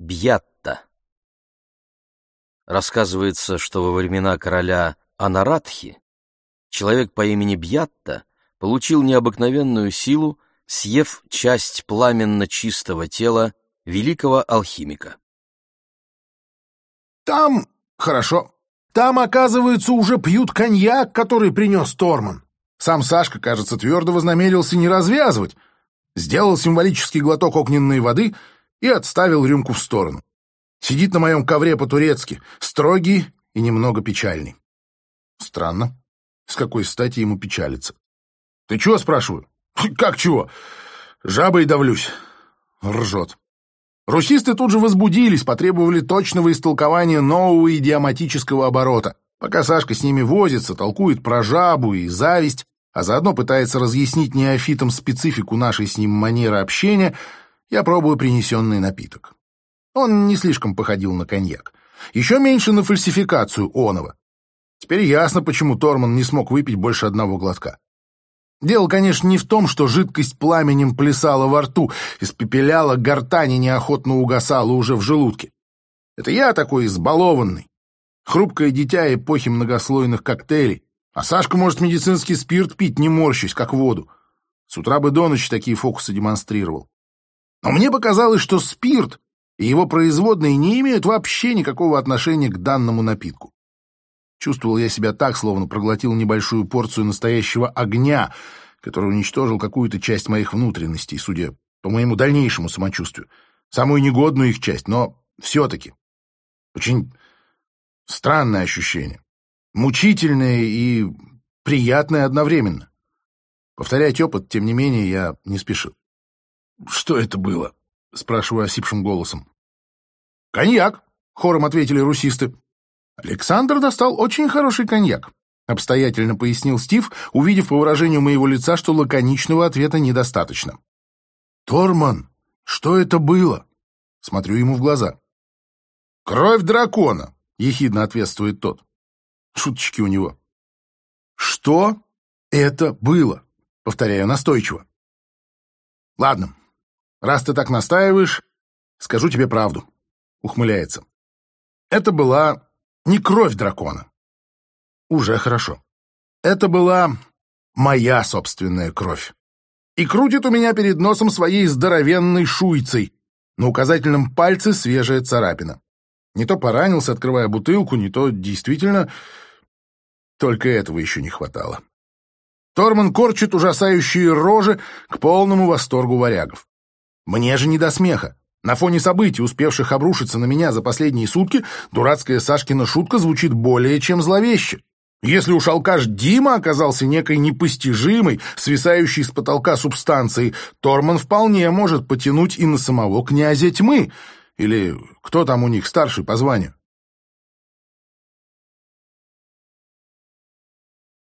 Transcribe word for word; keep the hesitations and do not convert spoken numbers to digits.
Бьятта. Рассказывается, что во времена короля Анаратхи человек по имени Бьятта получил необыкновенную силу, съев часть пламенно чистого тела великого алхимика. Там хорошо. Там, оказывается, уже пьют коньяк, который принес Торман. Сам Сашка, кажется, твердо вознамерился не развязывать. Сделал символический глоток огненной воды и отставил рюмку в сторону. Сидит на моем ковре по-турецки, строгий и немного печальный. Странно. С какой стати ему печалиться? Ты чего, спрашиваю? Как чего? Жабой давлюсь. Ржет. Русисты тут же возбудились, потребовали точного истолкования нового идиоматического оборота. Пока Сашка с ними возится, толкует про жабу и зависть, а заодно пытается разъяснить неофитам специфику нашей с ним манеры общения, я пробую принесенный напиток. Он не слишком походил на коньяк. Еще меньше на фальсификацию оного. Теперь ясно, почему Торман не смог выпить больше одного глотка. Дело, конечно, не в том, что жидкость пламенем плясала во рту, испепеляла гортань и неохотно угасала уже в желудке. Это я такой избалованный. Хрупкое дитя эпохи многослойных коктейлей. А Сашка может медицинский спирт пить, не морщись, как воду. С утра бы до ночи такие фокусы демонстрировал. Но мне показалось, что спирт и его производные не имеют вообще никакого отношения к данному напитку. Чувствовал я себя так, словно проглотил небольшую порцию настоящего огня, который уничтожил какую-то часть моих внутренностей, судя по моему дальнейшему самочувствию. Самую негодную их часть, но все-таки. Очень странное ощущение. Мучительное и приятное одновременно. Повторять опыт, тем не менее, я не спешил. «Что это было?» — спрашиваю осипшим голосом. «Коньяк», — хором ответили русисты. «Александр достал очень хороший коньяк», — обстоятельно пояснил Стив, увидев по выражению моего лица, что лаконичного ответа недостаточно. «Торман, что это было?» — смотрю ему в глаза. «Кровь дракона», — ехидно ответствует тот. Шуточки у него. «Что это было?» — повторяю настойчиво. «Ладно, раз ты так настаиваешь, скажу тебе правду», — ухмыляется. «Это была не кровь дракона. Уже хорошо. Это была моя собственная кровь. И крутит у меня перед носом своей здоровенной шуйцей. На указательном пальце свежая царапина. Не то поранился, открывая бутылку, не то действительно... Только этого еще не хватало. Торман корчит ужасающие рожи к полному восторгу варягов. Мне же не до смеха. На фоне событий, успевших обрушиться на меня за последние сутки, дурацкая Сашкина шутка звучит более чем зловеще. Если уж алкаш Дима оказался некой непостижимой, свисающей с потолка субстанцией, Торман вполне может потянуть и на самого князя тьмы. Или кто там у них старший по званию?